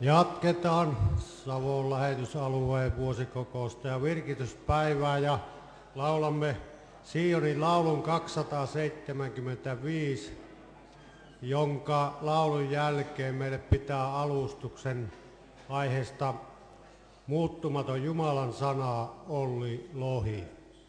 Jatketaan Savon lähetysalueen vuosikokousta ja virkityspäivää ja laulamme Sionin laulun 275, jonka laulun jälkeen meille pitää alustuksen aiheesta Muuttumaton Jumalan sana Olli Lohi.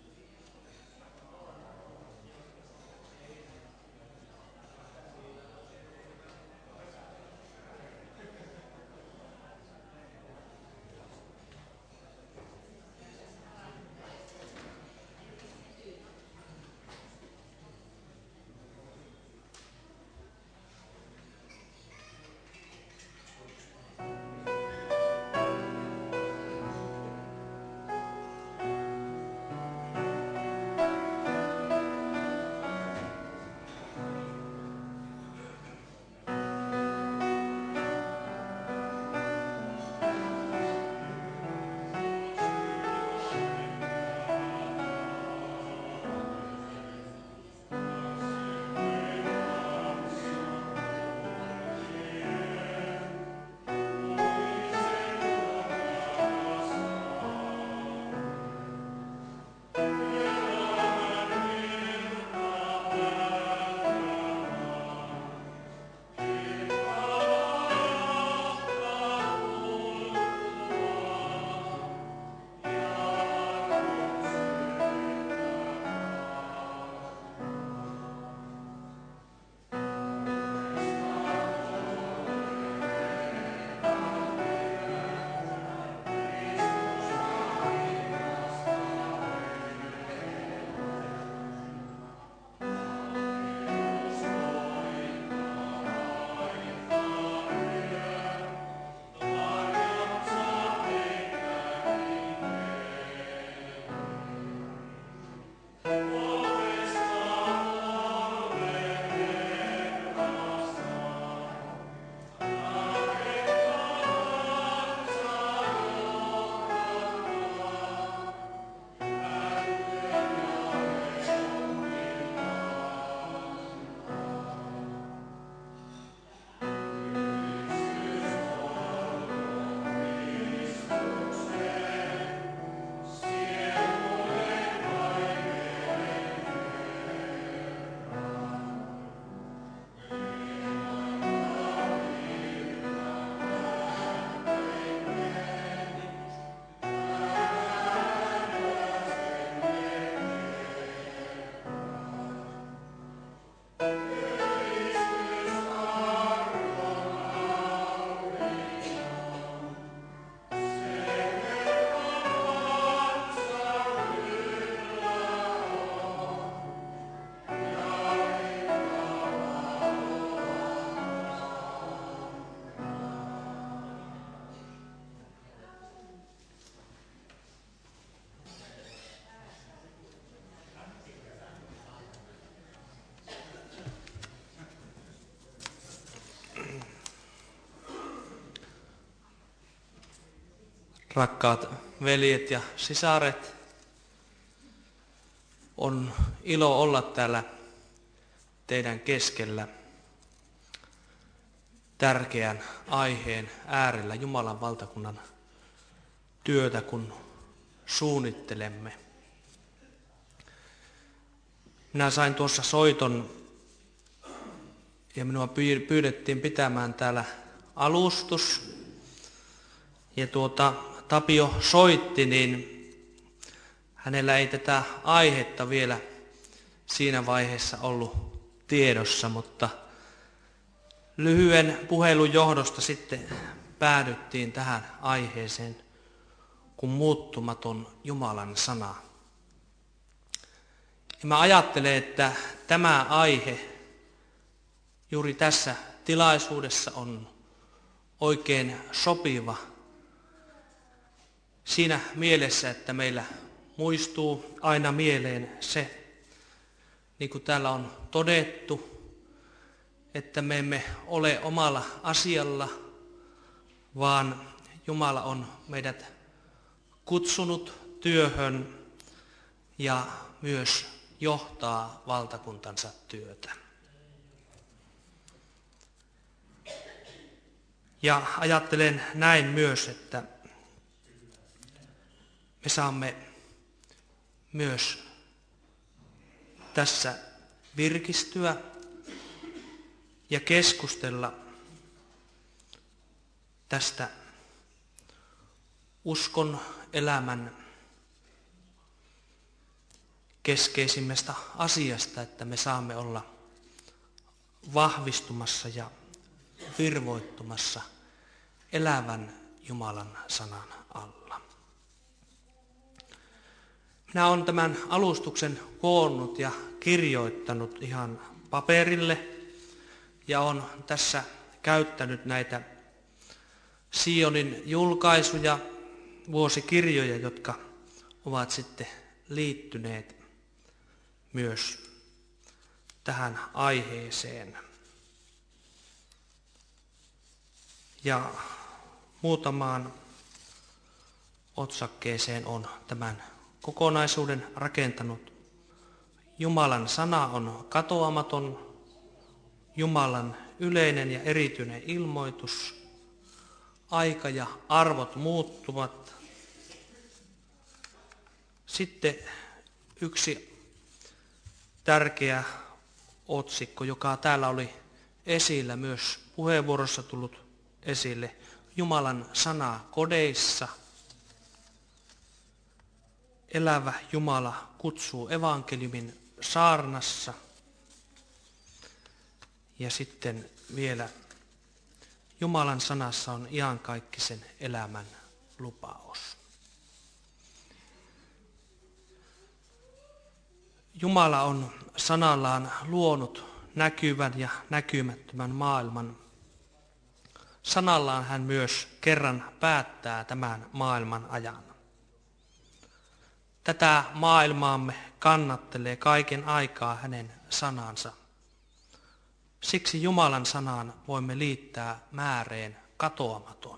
Rakkaat veljet ja sisaret, on ilo olla täällä teidän keskellä tärkeän aiheen äärellä Jumalan valtakunnan työtä, kun suunnittelemme. Minä sain tuossa soiton ja minua pyydettiin pitämään täällä alustus. Ja Tapio soitti, niin hänellä ei tätä aihetta vielä siinä vaiheessa ollut tiedossa, mutta lyhyen puhelun johdosta sitten päädyttiin tähän aiheeseen, kun muuttumaton Jumalan sana. Ja mä ajattelen, että tämä aihe juuri tässä tilaisuudessa on oikein sopiva siinä mielessä, että meillä muistuu aina mieleen se, niin kuin täällä on todettu, että me emme ole omalla asialla, vaan Jumala on meidät kutsunut työhön ja myös johtaa valtakuntansa työtä. Ja ajattelen näin myös, että me saamme myös tässä virkistyä ja keskustella tästä uskon elämän keskeisimmästä asiasta, että me saamme olla vahvistumassa ja virvoittumassa elävän Jumalan sanan alla. Minä olen tämän alustuksen koonnut ja kirjoittanut ihan paperille ja olen tässä käyttänyt näitä Sionin julkaisuja, vuosikirjoja, jotka ovat sitten liittyneet myös tähän aiheeseen. Ja muutamaan otsakkeeseen on tämän kokonaisuuden rakentanut. Jumalan sana on katoamaton, Jumalan yleinen ja erityinen ilmoitus, aika ja arvot muuttuvat. Sitten yksi tärkeä otsikko, joka täällä oli esillä, myös puheenvuorossa tullut esille, Jumalan sana kodeissa. Elävä Jumala kutsuu evankeliumin saarnassa. Ja sitten vielä Jumalan sanassa on iankaikkisen elämän lupaus. Jumala on sanallaan luonut näkyvän ja näkymättömän maailman. Sanallaan hän myös kerran päättää tämän maailman ajan. Tätä maailmaamme kannattelee kaiken aikaa hänen sanansa. Siksi Jumalan sanaan voimme liittää määreen katoamaton.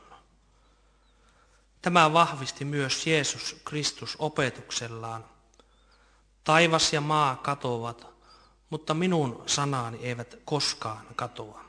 Tämä vahvisti myös Jeesus Kristus opetuksellaan. Taivas ja maa katoavat, mutta minun sanani eivät koskaan katoa.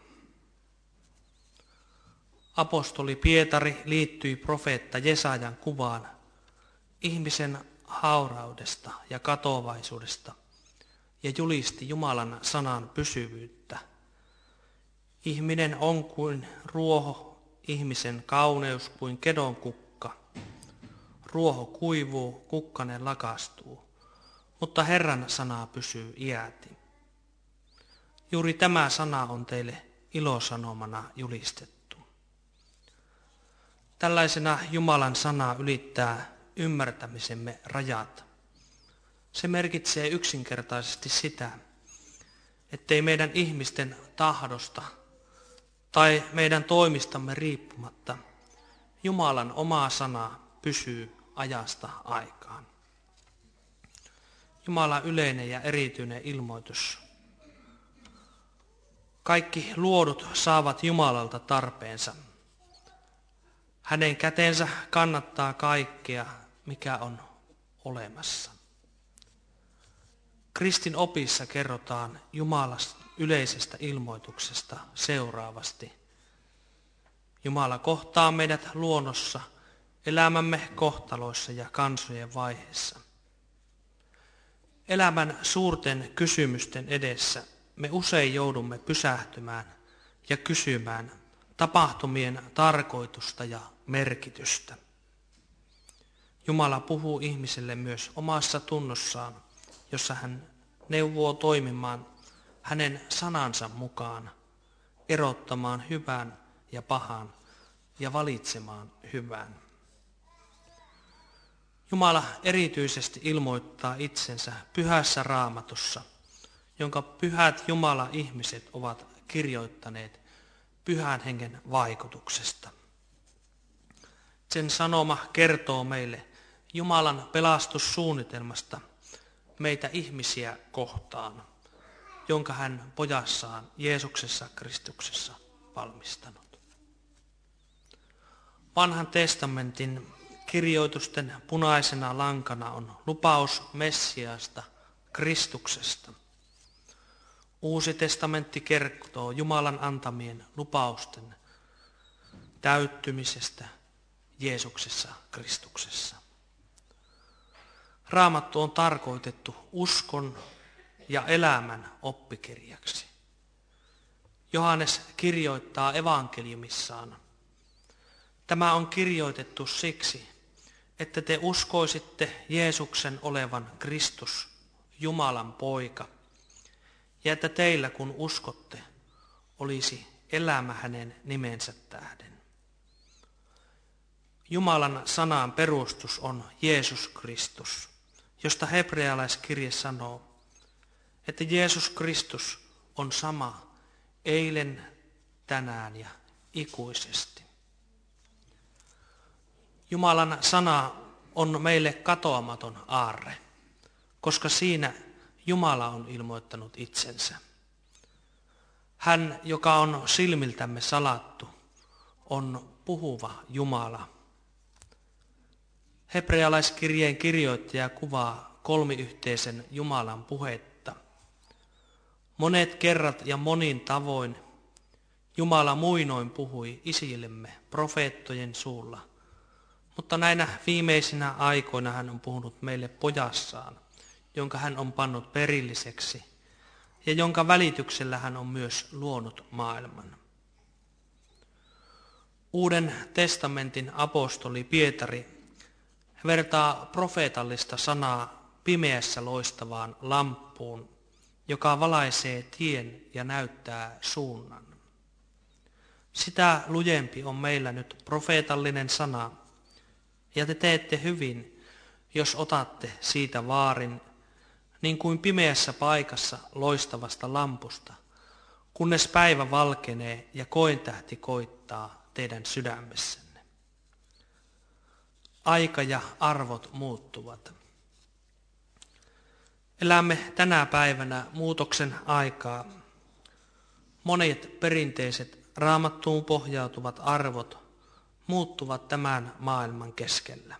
Apostoli Pietari liittyi profeetta Jesajan kuvaan ihmisen hauraudesta ja katoavaisuudesta ja julisti Jumalan sanan pysyvyyttä. Ihminen on kuin ruoho, ihmisen kauneus kuin kedon kukka. Ruoho kuivuu, kukkanen lakastuu, mutta Herran sana pysyy iäti. Juuri tämä sana on teille ilosanomana julistettu. Tällaisena Jumalan sana ylittää ymmärtämisemme rajat. Se merkitsee yksinkertaisesti sitä, ettei meidän ihmisten tahdosta tai meidän toimistamme riippumatta Jumalan oma sana pysyy ajasta aikaan. Jumalan yleinen ja erityinen ilmoitus. Kaikki luodut saavat Jumalalta tarpeensa. Hänen kätensä kannattaa kaikkea, mikä on olemassa. Kristin opissa kerrotaan Jumalan yleisestä ilmoituksesta seuraavasti. Jumala kohtaa meidät luonnossa, elämämme kohtaloissa ja kansojen vaiheessa. Elämän suurten kysymysten edessä me usein joudumme pysähtymään ja kysymään tapahtumien tarkoitusta ja merkitystä. Jumala puhuu ihmiselle myös omassa tunnossaan, jossa hän neuvoo toimimaan hänen sanansa mukaan, erottamaan hyvän ja pahan ja valitsemaan hyvän. Jumala erityisesti ilmoittaa itsensä pyhässä Raamatussa, jonka pyhät Jumala-ihmiset ovat kirjoittaneet Pyhän Hengen vaikutuksesta. Sen sanoma kertoo meille Jumalan pelastussuunnitelmasta meitä ihmisiä kohtaan, jonka hän pojassaan Jeesuksessa Kristuksessa valmistanut. Vanhan testamentin kirjoitusten punaisena lankana on lupaus Messiasta, Kristuksesta. Uusi testamentti kertoo Jumalan antamien lupausten täyttymisestä Jeesuksessa Kristuksessa. Raamattu on tarkoitettu uskon ja elämän oppikirjaksi. Johannes kirjoittaa evankeliumissaan: tämä on kirjoitettu siksi, että te uskoisitte Jeesuksen olevan Kristus, Jumalan poika, ja että teillä kun uskotte, olisi elämä hänen nimensä tähden. Jumalan sanan perustus on Jeesus Kristus, josta hebrealaiskirje sanoo, että Jeesus Kristus on sama eilen, tänään ja ikuisesti. Jumalan sana on meille katoamaton aarre, koska siinä Jumala on ilmoittanut itsensä. Hän, joka on silmiltämme salattu, on puhuva Jumala. Hebrealaiskirjeen kirjoittaja kuvaa kolmiyhteisen Jumalan puhetta. Monet kerrat ja monin tavoin Jumala muinoin puhui isillemme profeettojen suulla, mutta näinä viimeisinä aikoina hän on puhunut meille pojassaan, jonka hän on pannut perilliseksi ja jonka välityksellä hän on myös luonut maailman. Uuden testamentin apostoli Pietari vertaa profeetallista sanaa pimeässä loistavaan lamppuun, joka valaisee tien ja näyttää suunnan. Sitä lujempi on meillä nyt profeetallinen sana, ja te teette hyvin, jos otatte siitä vaarin, niin kuin pimeässä paikassa loistavasta lampusta, kunnes päivä valkenee ja kointähti koittaa teidän sydämessänne. Aika ja arvot muuttuvat. Elämme tänä päivänä muutoksen aikaa. Monet perinteiset Raamattuun pohjautuvat arvot muuttuvat tämän maailman keskellä.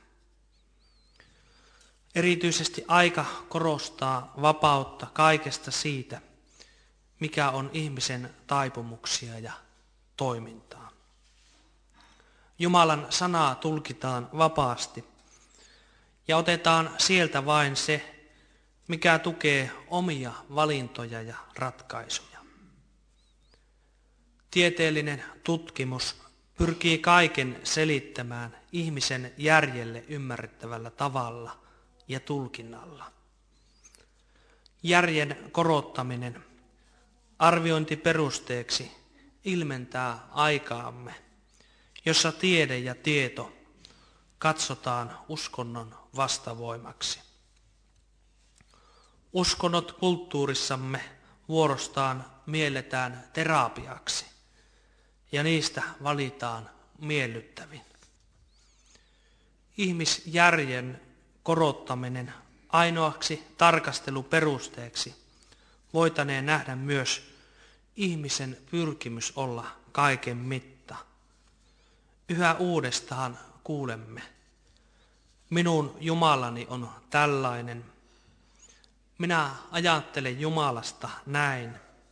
Erityisesti aika korostaa vapautta kaikesta siitä, mikä on ihmisen taipumuksia ja toimintaa. Jumalan sanaa tulkitaan vapaasti ja otetaan sieltä vain se, mikä tukee omia valintoja ja ratkaisuja. Tieteellinen tutkimus pyrkii kaiken selittämään ihmisen järjelle ymmärrettävällä tavalla ja tulkinnalla. Järjen korottaminen arviointiperusteeksi ilmentää aikaamme, jossa tiede ja tieto katsotaan uskonnon vastavoimaksi. Uskonnot kulttuurissamme vuorostaan mielletään terapiaksi ja niistä valitaan miellyttävin. Ihmisjärjen korottaminen ainoaksi tarkasteluperusteeksi voitaneen nähdä myös ihmisen pyrkimys olla kaiken mitta. Yhä uudestaan kuulemme: minun Jumalani on tällainen. Minä ajattelen Jumalasta näin.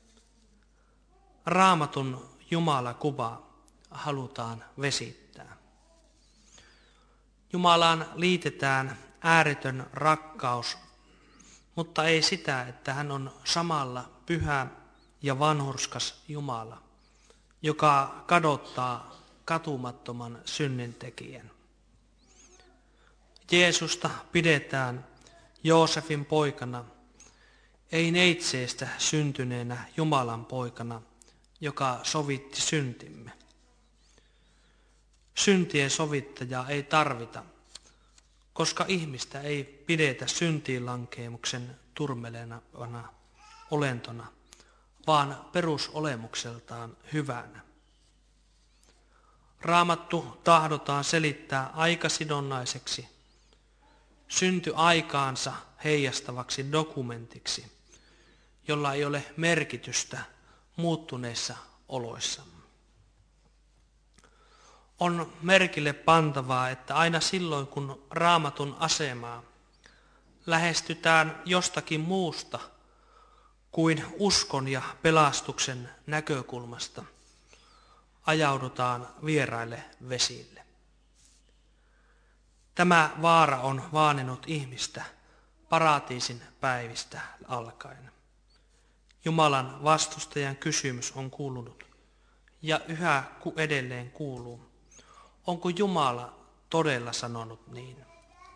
Raamatun Jumalakuva halutaan vesittää. Jumalaan liitetään ääretön rakkaus, mutta ei sitä, että hän on samalla pyhä ja vanhurskas Jumala, joka kadottaa katumattoman synnintekijän. Jeesusta pidetään Joosefin poikana, ei neitseestä syntyneenä Jumalan poikana, joka sovitti syntimme. Syntien sovittajaa ei tarvita, koska ihmistä ei pidetä syntiin lankeemuksen turmelevana olentona, vaan perusolemukseltaan hyvänä. Raamattu tahdotaan selittää aikasidonnaiseksi, syntyaikaansa heijastavaksi dokumentiksi, jolla ei ole merkitystä muuttuneissa oloissamme. On merkille pantavaa, että aina silloin kun Raamatun asemaa lähestytään jostakin muusta kuin uskon ja pelastuksen näkökulmasta, ajaudutaan vieraille vesille. Tämä vaara on vaaninut ihmistä paratiisin päivistä alkaen. Jumalan vastustajan kysymys on kuulunut ja yhä edelleen kuuluu. Onko Jumala todella sanonut niin?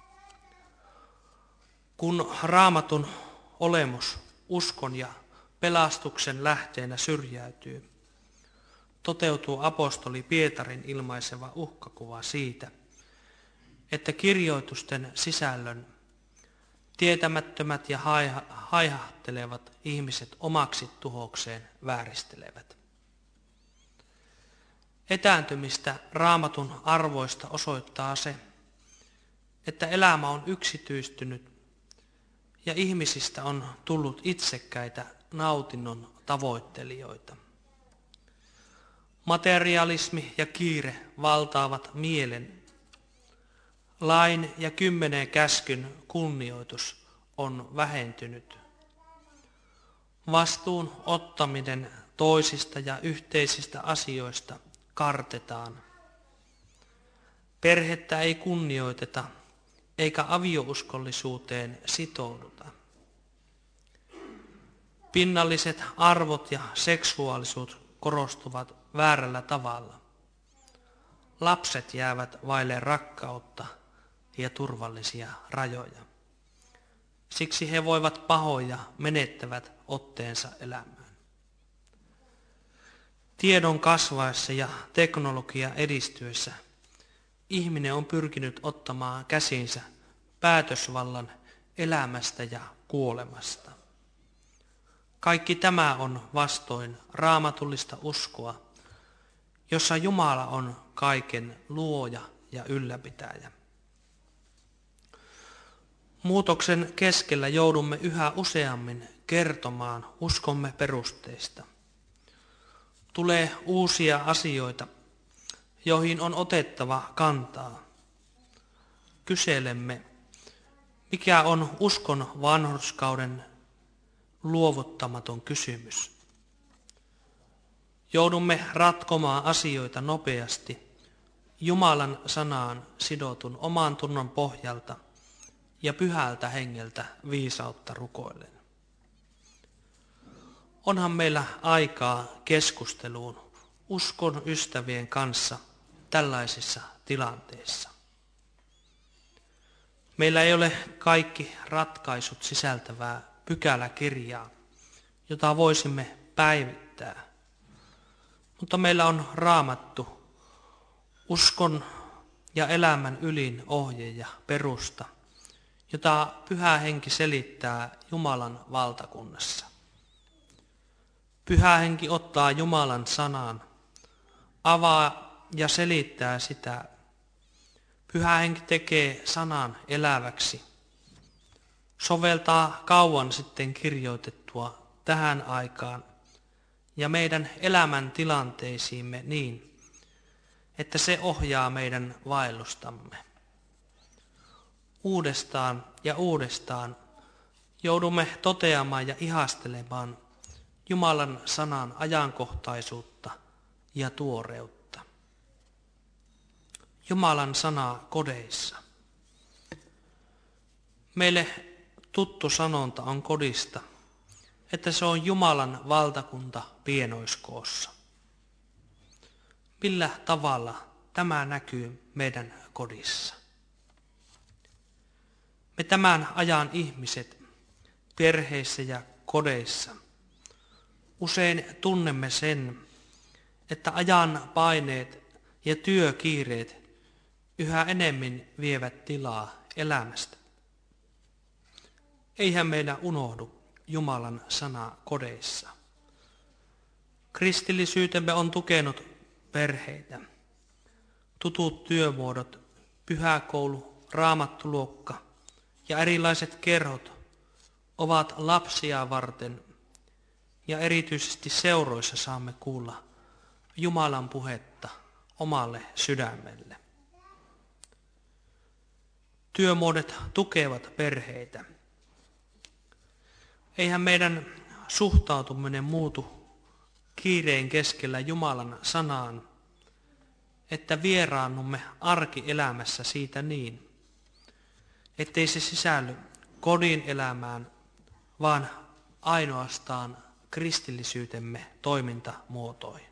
Kun Raamatun olemus uskon ja pelastuksen lähteenä syrjäytyy, toteutuu apostoli Pietarin ilmaiseva uhkakuva siitä, että kirjoitusten sisällön tietämättömät ja haihahtelevat ihmiset omaksi tuhokseen vääristelevät. Etääntymistä Raamatun arvoista osoittaa se, että elämä on yksityistynyt ja ihmisistä on tullut itsekkäitä nautinnon tavoittelijoita. Materialismi ja kiire valtaavat mielen. Lain ja 10 käskyn kunnioitus on vähentynyt. Vastuun ottaminen toisista ja yhteisistä asioista kartetaan. Perhettä ei kunnioiteta eikä aviouskollisuuteen sitouduta. Pinnalliset arvot ja seksuaalisuus korostuvat väärällä tavalla. Lapset jäävät vaille rakkautta ja turvallisia rajoja. Siksi he voivat pahoja menettävät otteensa elämään. Tiedon kasvaessa ja teknologia edistyessä ihminen on pyrkinyt ottamaan käsiinsä päätösvallan elämästä ja kuolemasta. Kaikki tämä on vastoin raamatullista uskoa, jossa Jumala on kaiken luoja ja ylläpitäjä. Muutoksen keskellä joudumme yhä useammin kertomaan uskomme perusteista. Tulee uusia asioita, joihin on otettava kantaa. Kyselemme, mikä on uskon vanhurskauden luovuttamaton kysymys. Joudumme ratkomaan asioita nopeasti Jumalan sanaan sidotun oman tunnon pohjalta ja pyhältä hengeltä viisautta rukoillen. Onhan meillä aikaa keskusteluun uskon ystävien kanssa tällaisissa tilanteissa. Meillä ei ole kaikki ratkaisut sisältävää pykäläkirjaa, jota voisimme päivittää, mutta meillä on Raamattu, uskon ja elämän ylin ohje ja perusta, jota Pyhä Henki selittää Jumalan valtakunnassa. Pyhä Henki ottaa Jumalan sanan, avaa ja selittää sitä. Pyhä Henki tekee sanan eläväksi, soveltaa kauan sitten kirjoitettua tähän aikaan ja meidän elämän tilanteisiimme niin, että se ohjaa meidän vaellustamme. Uudestaan ja uudestaan joudumme toteamaan ja ihastelemaan Jumalan sanan ajankohtaisuutta ja tuoreutta. Jumalan sana kodeissa. Meille tuttu sanonta on kodista, että se on Jumalan valtakunta pienoiskoossa. Millä tavalla tämä näkyy meidän kodissa? Me tämän ajan ihmiset perheissä ja kodeissa usein tunnemme sen, että ajan paineet ja työkiireet yhä enemmän vievät tilaa elämästä. Eihän meillä unohdu Jumalan sana kodeissa. Kristillisyytemme on tukenut perheitä. Tutut työmuodot, pyhäkoulu, raamattuluokka ja erilaiset kerhot ovat lapsia varten ja erityisesti seuroissa saamme kuulla Jumalan puhetta omalle sydämelle. Työmuodot tukevat perheitä. Eihän meidän suhtautuminen muutu kiireen keskellä Jumalan sanaan että vieraannumme arkielämässä siitä niin, ettei se sisälly kodin elämään, vaan ainoastaan kristillisyytemme toimintamuotoihin.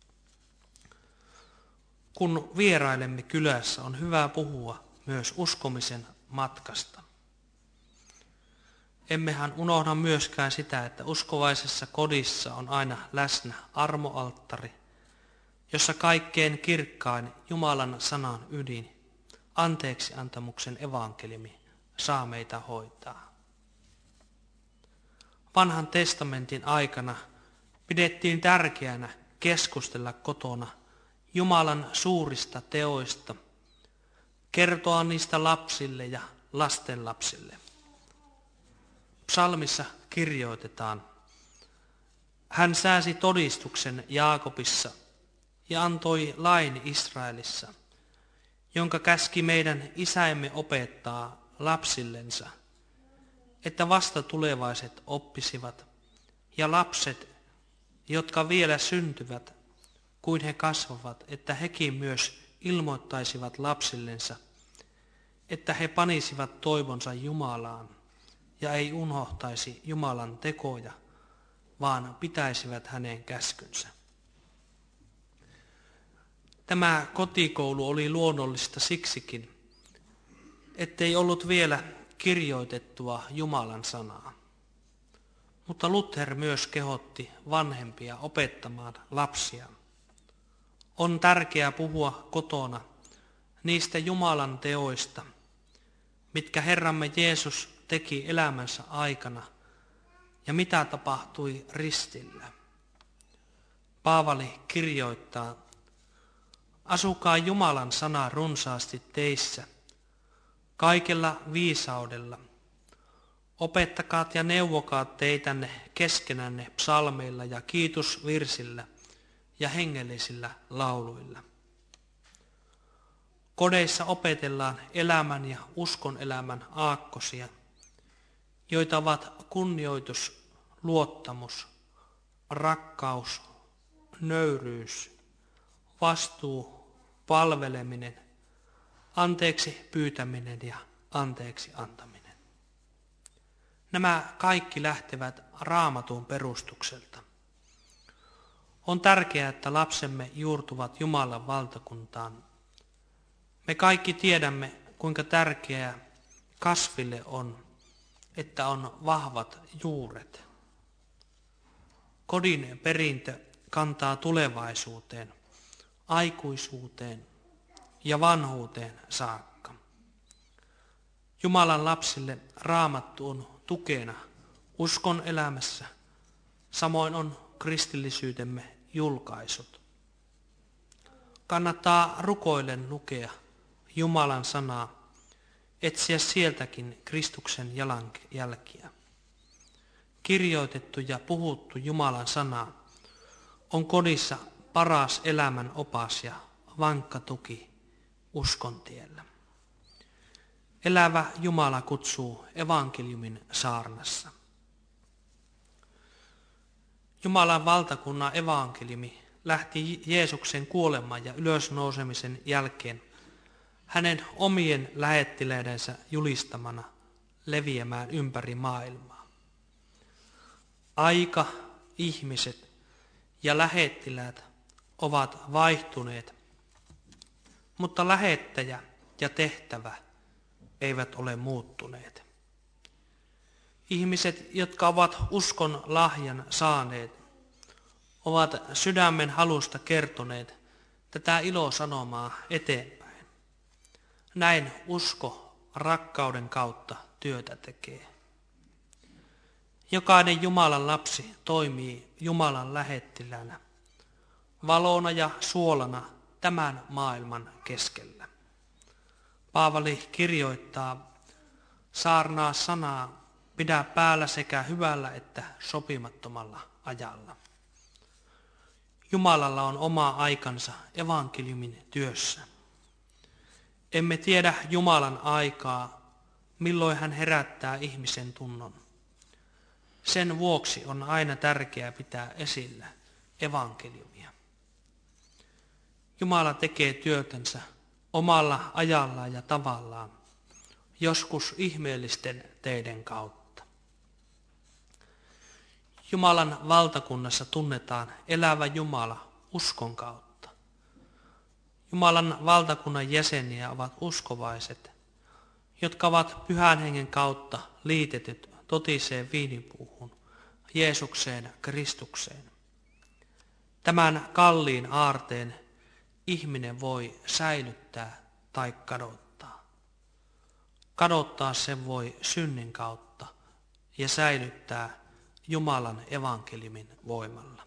Kun vierailemme kylässä, on hyvä puhua myös uskomisen matkasta. Emmehän unohda myöskään sitä, että uskovaisessa kodissa on aina läsnä armoalttari, jossa kaikkein kirkkain Jumalan sanan ydin, anteeksiantamuksen evankeliumi, saa meitä hoitaa. Vanhan testamentin aikana pidettiin tärkeänä keskustella kotona Jumalan suurista teoista, kertoa niistä lapsille ja lastenlapsille. Psalmissa kirjoitetaan: hän sääsi todistuksen Jaakobissa ja antoi lain Israelissa, jonka käski meidän isäimme opettaa lapsillensa, että vasta tulevaiset oppisivat, ja lapset, jotka vielä syntyvät, kuin he kasvavat, että hekin myös ilmoittaisivat lapsillensa, että he panisivat toivonsa Jumalaan ja ei unohtaisi Jumalan tekoja, vaan pitäisivät hänen käskynsä. Tämä kotikoulu oli luonnollista siksikin, ettei ollut vielä kirjoitettua Jumalan sanaa. Mutta Luther myös kehotti vanhempia opettamaan lapsia. On tärkeää puhua kotona niistä Jumalan teoista, mitkä Herramme Jeesus teki elämänsä aikana ja mitä tapahtui ristillä. Paavali kirjoittaa: asukaa Jumalan sana runsaasti teissä, kaikella viisaudella. Opetakaat ja neuvokaat teitänne keskenänne psalmeilla ja kiitusvirsillä ja hengellisillä lauluilla. Kodeissa opetellaan elämän ja uskon elämän aakkosia, joita ovat kunnioitus, luottamus, rakkaus, nöyryys, vastuu, palveleminen, anteeksi pyytäminen ja anteeksi antaminen. Nämä kaikki lähtevät Raamatun perustukselta. On tärkeää, että lapsemme juurtuvat Jumalan valtakuntaan. Me kaikki tiedämme, kuinka tärkeää kasville on, että on vahvat juuret. Kodin perintö kantaa tulevaisuuteen, aikuisuuteen ja vanhuuteen saakka. Jumalan lapsille Raamattu on tukena uskon elämässä, samoin on kristillisyytemme julkaisut. Kannattaa rukoillen lukea Jumalan sanaa, etsiä sieltäkin Kristuksen jalanjälkiä. Kirjoitettu ja puhuttu Jumalan sana on kodissa paras elämän opas ja vankka tuki uskon tiellä. Elävä Jumala kutsuu evankeliumin saarnassa. Jumalan valtakunnan evankeliumi lähti Jeesuksen kuoleman ja ylösnousemisen jälkeen hänen omien lähettiläidensä julistamana leviämään ympäri maailmaa. Aika, ihmiset ja lähettiläät ovat vaihtuneet, mutta lähettäjä ja tehtävä eivät ole muuttuneet. Ihmiset, jotka ovat uskon lahjan saaneet, ovat sydämen halusta kertoneet tätä ilosanomaa eteenpäin. Näin usko rakkauden kautta työtä tekee. Jokainen Jumalan lapsi toimii Jumalan lähettilänä, valona ja suolana tämän maailman keskellä. Paavali kirjoittaa: saarnaa sanaa, pidä päällä sekä hyvällä että sopimattomalla ajalla. Jumalalla on oma aikansa evankeliumin työssä. Emme tiedä Jumalan aikaa, milloin hän herättää ihmisen tunnon. Sen vuoksi on aina tärkeää pitää esillä evankeliumia. Jumala tekee työtänsä omalla ajallaan ja tavallaan, joskus ihmeellisten teiden kautta. Jumalan valtakunnassa tunnetaan elävä Jumala uskon kautta. Jumalan valtakunnan jäseniä ovat uskovaiset, jotka ovat Pyhän Hengen kautta liitetyt totiseen viinipuuhun, Jeesukseen Kristukseen. Tämän kalliin aarteen ihminen voi säilyttää tai kadottaa. Kadottaa sen voi synnin kautta ja säilyttää Jumalan evankeliumin voimalla.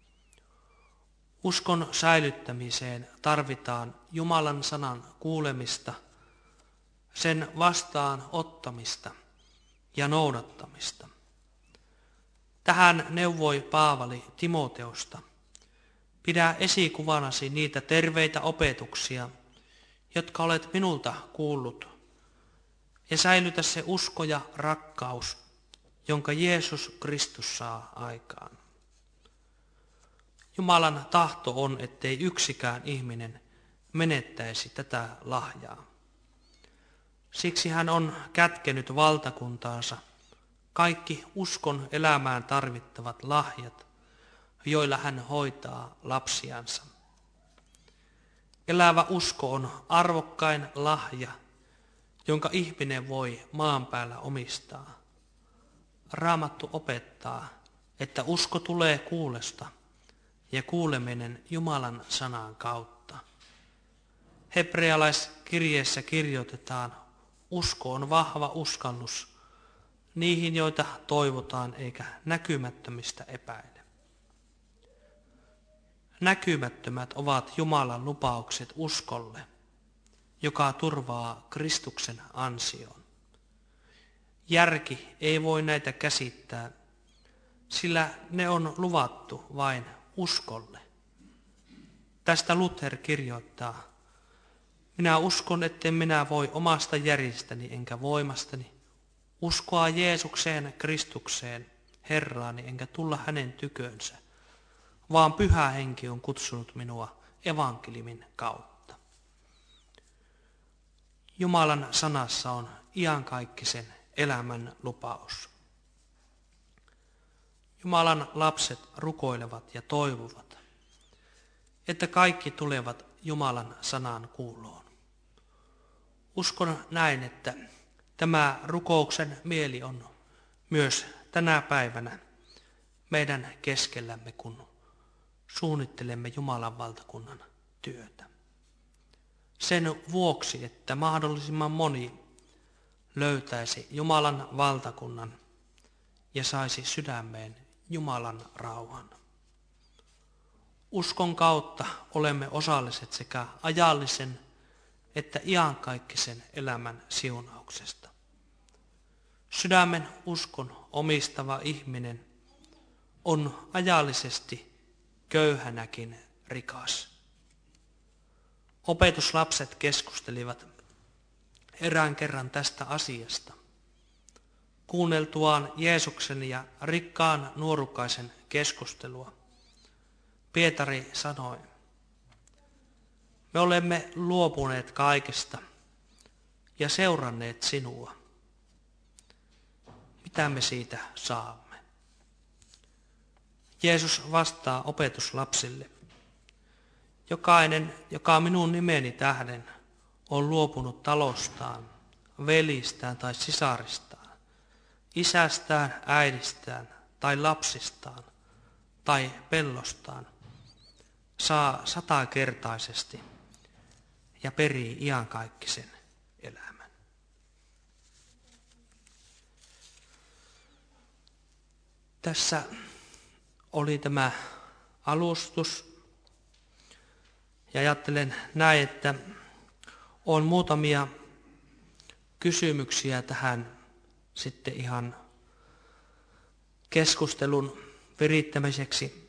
Uskon säilyttämiseen tarvitaan Jumalan sanan kuulemista, sen vastaan ottamista ja noudattamista. Tähän neuvoi Paavali Timoteusta. Pidä esikuvanasi niitä terveitä opetuksia, jotka olet minulta kuullut, ja säilytä se usko ja rakkaus, jonka Jeesus Kristus saa aikaan. Jumalan tahto on, ettei yksikään ihminen menettäisi tätä lahjaa. Siksi hän on kätkenyt valtakuntaansa kaikki uskon elämään tarvittavat lahjat, joilla hän hoitaa lapsiansa. Elävä usko on arvokkain lahja, jonka ihminen voi maan päällä omistaa. Raamattu opettaa, että usko tulee kuulosta ja kuuleminen Jumalan sanan kautta. Hebrealaiskirjeessä kirjoitetaan, usko on vahva uskallus niihin, joita toivotaan eikä näkymättömistä epäile. Näkymättömät ovat Jumalan lupaukset uskolle, joka turvaa Kristuksen ansioon. Järki ei voi näitä käsittää, sillä ne on luvattu vain uskolle. Tästä Luther kirjoittaa, minä uskon, etten minä voi omasta järjestäni enkä voimastani uskoa Jeesukseen Kristukseen, Herraani, enkä tulla hänen tykönsä, vaan Pyhä Henki on kutsunut minua evankeliumin kautta. Jumalan sanassa on iankaikkisen elämän lupaus. Jumalan lapset rukoilevat ja toivovat, että kaikki tulevat Jumalan sanan kuuloon. Uskon näin, että tämä rukouksen mieli on myös tänä päivänä meidän keskellämme, kun suunnittelemme Jumalan valtakunnan työtä. Sen vuoksi, että mahdollisimman moni löytäisi Jumalan valtakunnan ja saisi sydämeen Jumalan rauhan. Uskon kautta olemme osalliset sekä ajallisen että iankaikkisen elämän siunauksesta. Sydämen uskon omistava ihminen on ajallisesti köyhänäkin rikas. Opetuslapset keskustelivat erään kerran tästä asiasta. Kuunneltuaan Jeesuksen ja rikkaan nuorukaisen keskustelua, Pietari sanoi, me olemme luopuneet kaikesta ja seuranneet sinua. Mitä me siitä saamme? Jeesus vastaa opetuslapsille, jokainen, joka minun nimeni tähden on luopunut talostaan, velistään tai sisaristaan, isästään, äidistään tai lapsistaan tai pellostaan, saa 100-kertaisesti ja perii iankaikkisen elämän. Tässä oli tämä alustus ja ajattelen näin, että on muutamia kysymyksiä tähän sitten ihan keskustelun virittämiseksi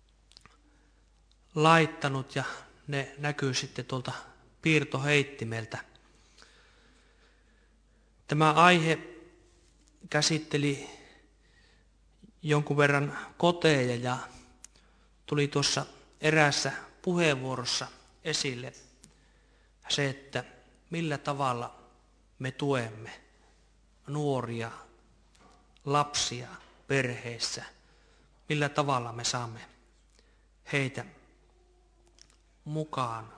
laittanut ja ne näkyy sitten tuolta piirtoheittimeltä. Tämä aihe käsitteli jonkun verran koteja ja tuli tuossa eräässä puheenvuorossa esille se, että millä tavalla me tuemme nuoria, lapsia perheissä, millä tavalla me saamme heitä mukaan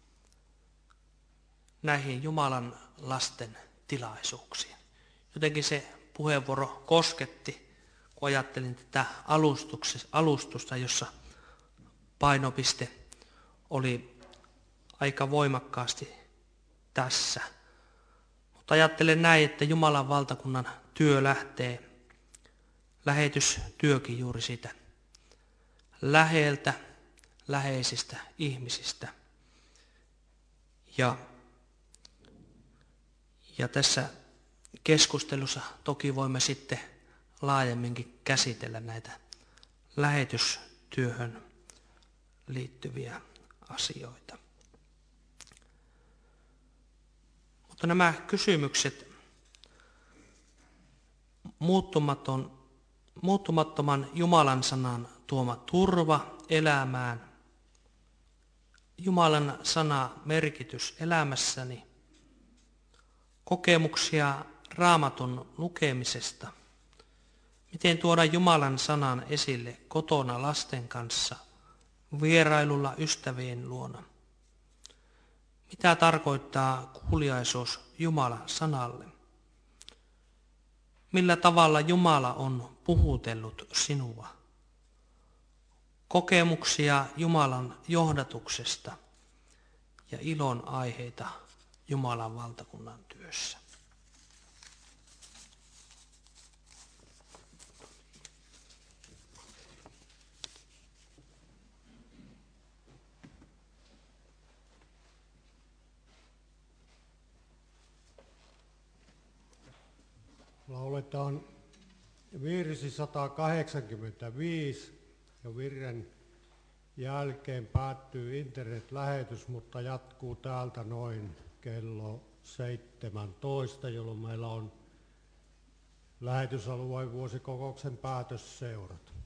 näihin Jumalan lasten tilaisuuksiin. Jotenkin se puheenvuoro kosketti, kun ajattelin tätä alustusta, jossa painopiste oli aika voimakkaasti tässä. Mutta ajattelen näin, että Jumalan valtakunnan työ lähtee, lähetystyökin juuri siitä läheltä, läheisistä ihmisistä. Ja tässä keskustelussa toki voimme sitten laajemminkin käsitellä näitä lähetystyöhön liittyviä asioita. Mutta nämä kysymykset muuttumattoman Jumalan sanan tuoma turva elämään, Jumalan sana merkitys elämässäni, kokemuksia Raamatun lukemisesta, miten tuoda Jumalan sanan esille kotona lasten kanssa, vierailulla ystävien luona. Mitä tarkoittaa kuuliaisuus Jumalan sanalle? Millä tavalla Jumala on puhutellut sinua? Kokemuksia Jumalan johdatuksesta ja ilon aiheita Jumalan valtakunnan työssä. Lauletaan virsi 185 ja virren jälkeen päättyy internetlähetys, mutta jatkuu täältä noin kello 17, jolloin meillä on lähetysalueen vuosikokouksen päätösseurat.